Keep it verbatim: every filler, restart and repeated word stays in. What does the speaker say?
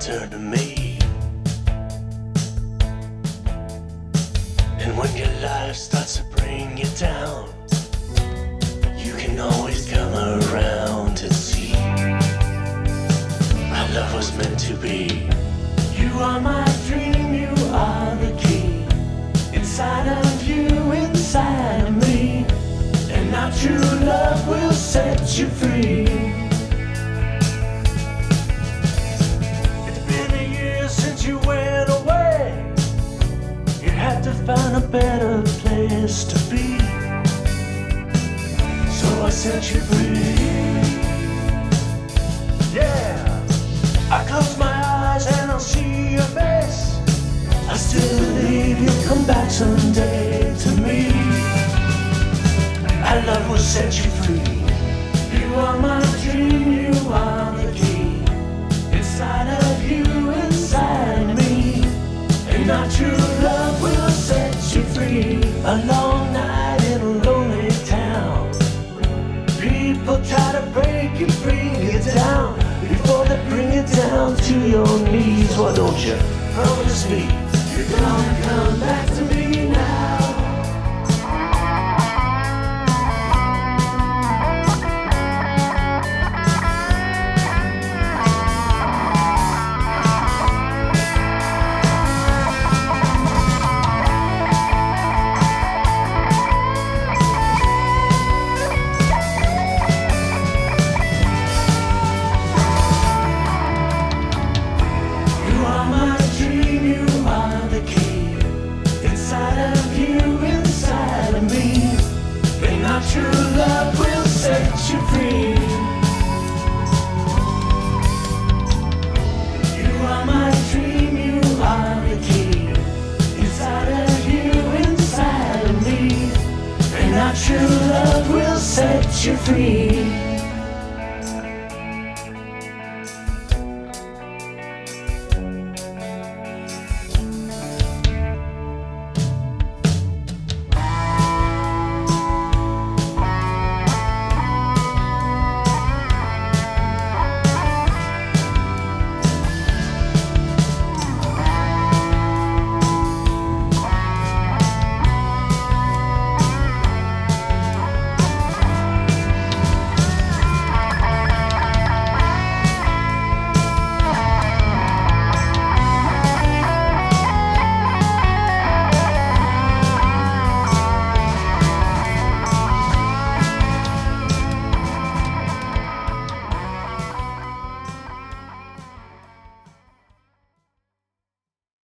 turn to me. And when your life starts to bring you down, you can always come around and see our love was meant to be. You are my dream, you are the key. Inside of you, inside of me. And our true love will set you free. It's been a year since you went away. You had to find a better place to be. So I set you free. Yeah. I close my eyes and I'll see your face. I still believe you'll come back someday to me. Our love will set you free. You are my dream, you are the key. Inside of you, inside of me. And our true love will set you free. A long night in a lonely town. People try to break you, bring you down. Before they bring you down to your knees, why don't you promise me you're gonna come back to me now? True love will set you free. You are my dream, you are the key. Inside of you, inside of me. And our true love will set you free.